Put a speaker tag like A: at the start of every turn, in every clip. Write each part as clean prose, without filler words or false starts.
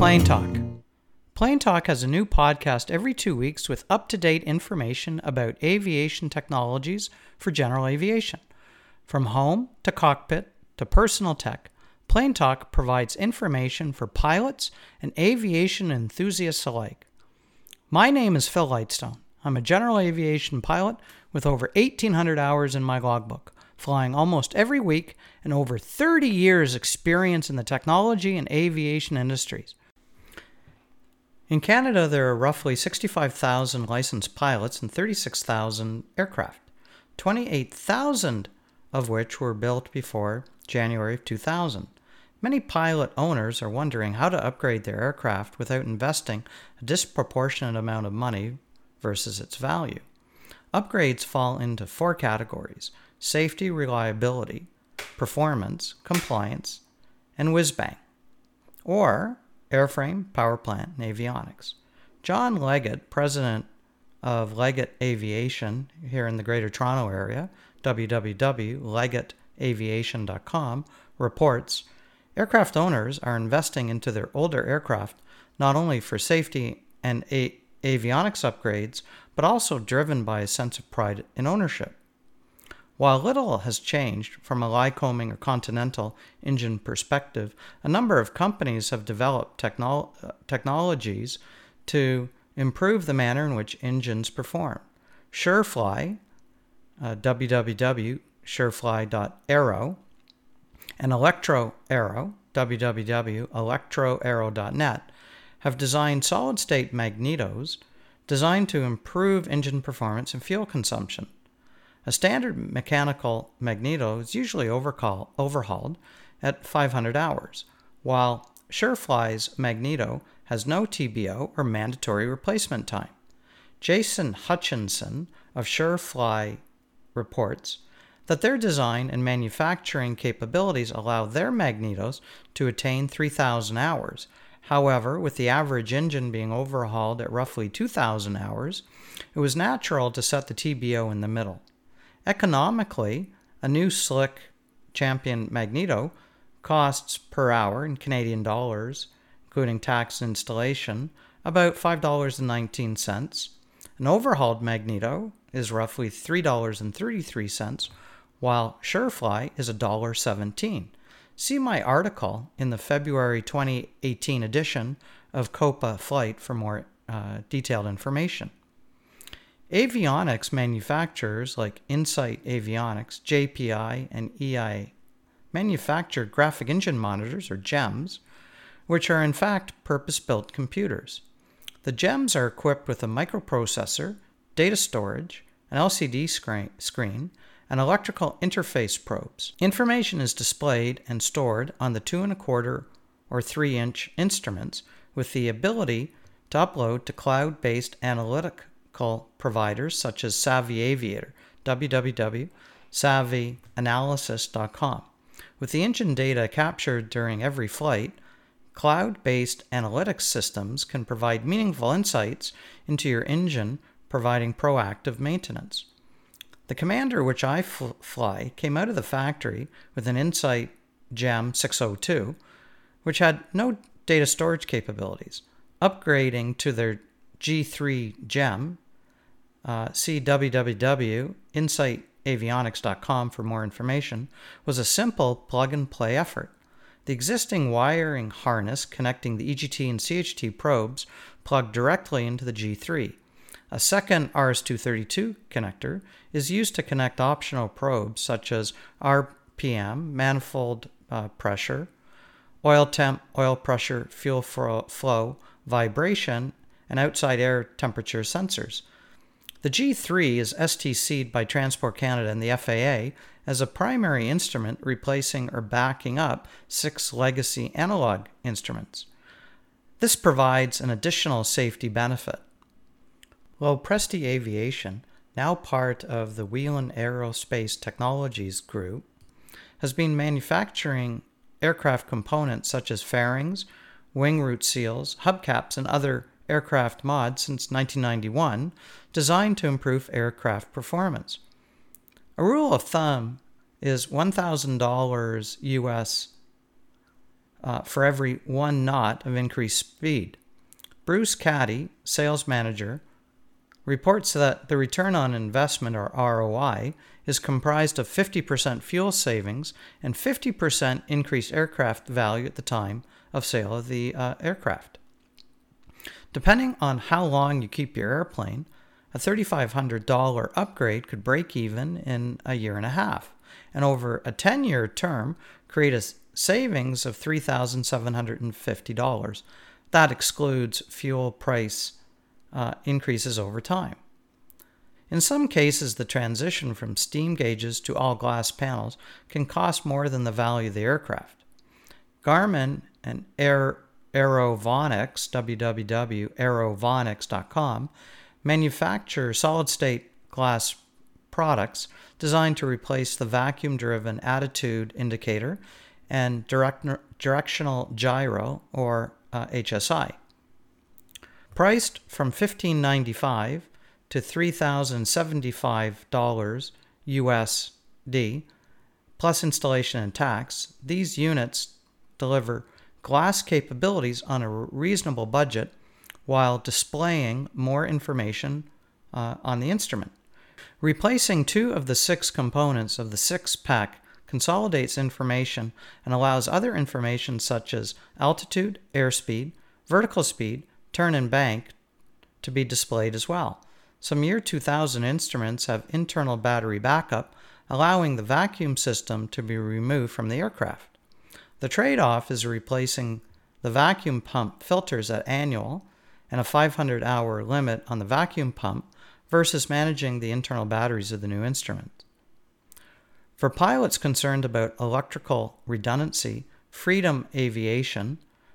A: Plane Talk. Plane Talk has a new podcast every 2 weeks with up-to-date information about aviation technologies for general aviation. From home to cockpit to personal tech, Plane Talk provides information for pilots and aviation enthusiasts alike. My name is Phil Lightstone. I'm a general aviation pilot with over 1,800 hours in my logbook, flying almost every week and over 30 years experience in the technology and aviation industries. In Canada, there are roughly 65,000 licensed pilots and 36,000 aircraft, 28,000 of which were built before January of 2000. Many pilot owners are wondering how to upgrade their aircraft without investing a disproportionate amount of money versus its value. Upgrades fall into 4 categories: safety, reliability, performance, compliance, and whiz-bang, or airframe, power plant, and avionics. John Leggett, president of Leggett Aviation here in the Greater Toronto Area, www.leggettaviation.com, reports, aircraft owners are investing into their older aircraft not only for safety and avionics upgrades, but also driven by a sense of pride in ownership. While little has changed from a Lycoming or Continental engine perspective, a number of companies have developed technologies to improve the manner in which engines perform. Surefly, www.surefly.aero, and ElectroAero, www.electroaero.net, have designed solid-state magnetos designed to improve engine performance and fuel consumption. A standard mechanical magneto is usually overhauled at 500 hours, while Surefly's magneto has no TBO or mandatory replacement time. Jason Hutchinson of Surefly reports that their design and manufacturing capabilities allow their magnetos to attain 3,000 hours. However, with the average engine being overhauled at roughly 2,000 hours, it was natural to set the TBO in the middle. Economically, a new slick Champion magneto costs per hour in Canadian dollars, including tax and installation, about $5.19. An overhauled magneto is roughly $3.33, while Surefly is $1.17. See my article in the February 2018 edition of Copa Flight for more detailed information. Avionics manufacturers like Insight Avionics, JPI, and EI manufacture graphic engine monitors, or GEMs, which are in fact purpose-built computers. The GEMs are equipped with a microprocessor, data storage, an LCD screen, and electrical interface probes. Information is displayed and stored on the 2.25 or 3-inch instruments with the ability to upload to cloud-based analytical providers such as Savvy Aviator, www.savvyanalysis.com. With the engine data captured during every flight, cloud-based analytics systems can provide meaningful insights into your engine, providing proactive maintenance. The Commander, which I fly, came out of the factory with an Insight GEM 602, which had no data storage capabilities. Upgrading to their G3 GEM, see www.insightAvionics.com for more information, was a simple plug-and-play effort. The existing wiring harness connecting the EGT and CHT probes plugged directly into the G3. A second RS-232 connector is used to connect optional probes such as RPM, manifold pressure, oil temp, oil pressure, fuel flow, vibration, and outside air temperature sensors. The G3 is STC'd by Transport Canada and the FAA as a primary instrument, replacing or backing up 6 legacy analog instruments. This provides an additional safety benefit. Lopresti Aviation, now part of the Whelan Aerospace Technologies Group, has been manufacturing aircraft components such as fairings, wing root seals, hubcaps, and other aircraft mods since 1991, designed to improve aircraft performance. A rule of thumb is $1,000 US for every 1 knot of increased speed. Bruce Caddy, sales manager, reports that the return on investment, or ROI, is comprised of 50% fuel savings and 50% increased aircraft value at the time of sale of the aircraft. Depending on how long you keep your airplane, a $3,500 upgrade could break even in a year and a half, and over a 10-year term create a savings of $3,750. That excludes fuel price increases over time. In some cases, the transition from steam gauges to all glass panels can cost more than the value of the aircraft. Garmin and Aerovonics, www.aerovonics.com, manufacture solid-state glass products designed to replace the vacuum-driven attitude indicator and directional gyro, or HSI. Priced from $1,595 to $3,075 USD, plus installation and tax, these units deliver glass capabilities on a reasonable budget while displaying more information on the instrument. Replacing 2 of the 6 components of the 6-pack consolidates information and allows other information such as altitude, airspeed, vertical speed, turn and bank to be displayed as well. Some year 2000 instruments have internal battery backup, allowing the vacuum system to be removed from the aircraft. The trade-off is replacing the vacuum pump filters at annual and a 500-hour limit on the vacuum pump versus managing the internal batteries of the new instrument. For pilots concerned about electrical redundancy, Freedom Aviation,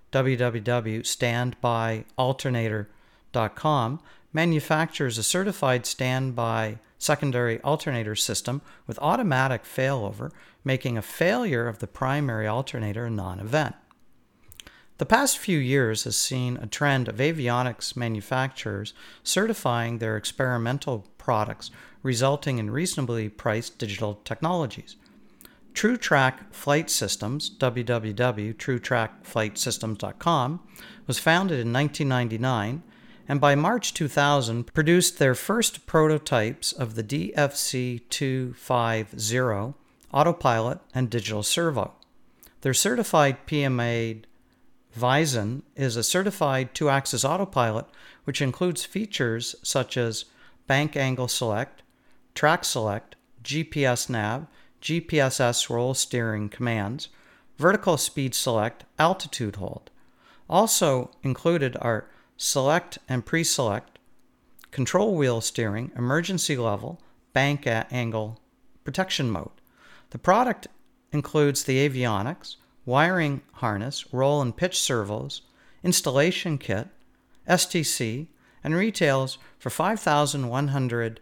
A: www.standbyalternator.com, manufactures a certified standby secondary alternator system with automatic failover, making a failure of the primary alternator a non-event. The past few years has seen a trend of avionics manufacturers certifying their experimental products, resulting in reasonably priced digital technologies. TrueTrack Flight Systems, www.truetrackflightsystems.com, was founded in 1999 and by March 2000 produced their first prototypes of the DFC-250 autopilot and digital servo. Their certified PMA Vizen is a certified 2-axis autopilot which includes features such as bank angle select, track select, GPS nav, GPSS roll steering commands, vertical speed select, altitude hold. Also included are select and pre-select, control wheel steering, emergency level, bank angle protection mode. The product includes the avionics, wiring harness, roll and pitch servos, installation kit, STC, and retails for $5,100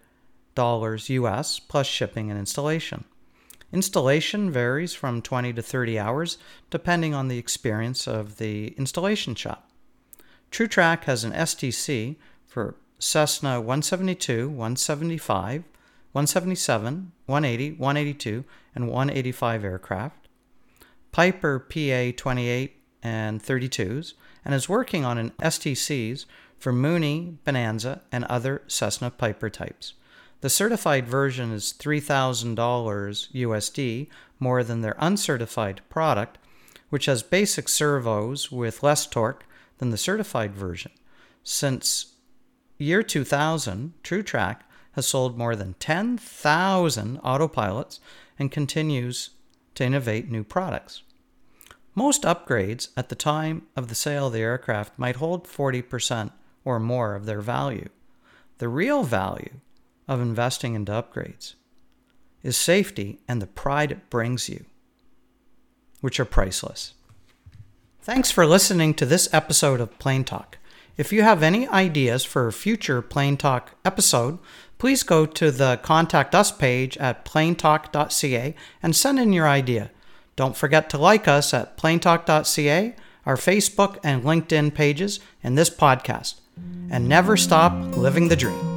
A: US plus shipping and installation. Installation varies from 20 to 30 hours depending on the experience of the installation shop. TrueTrack has an STC for Cessna 172, 175, 177, 180, 182, and 185 aircraft, Piper PA-28 and 32s, and is working on an STCs for Mooney, Bonanza, and other Cessna Piper types. The certified version is $3,000 USD more than their uncertified product, which has basic servos with less torque than the certified version. Since year 2000, TrueTrack has sold more than 10,000 autopilots and continues to innovate new products. Most upgrades at the time of the sale of the aircraft might hold 40% or more of their value. The real value of investing into upgrades is safety and the pride it brings you, which are priceless. Thanks for listening to this episode of Plane Talk. If you have any ideas for a future Plane Talk episode, please go to the Contact Us page at planetalk.ca and send in your idea. Don't forget to like us at planetalk.ca, our Facebook and LinkedIn pages, and this podcast. And never stop living the dream.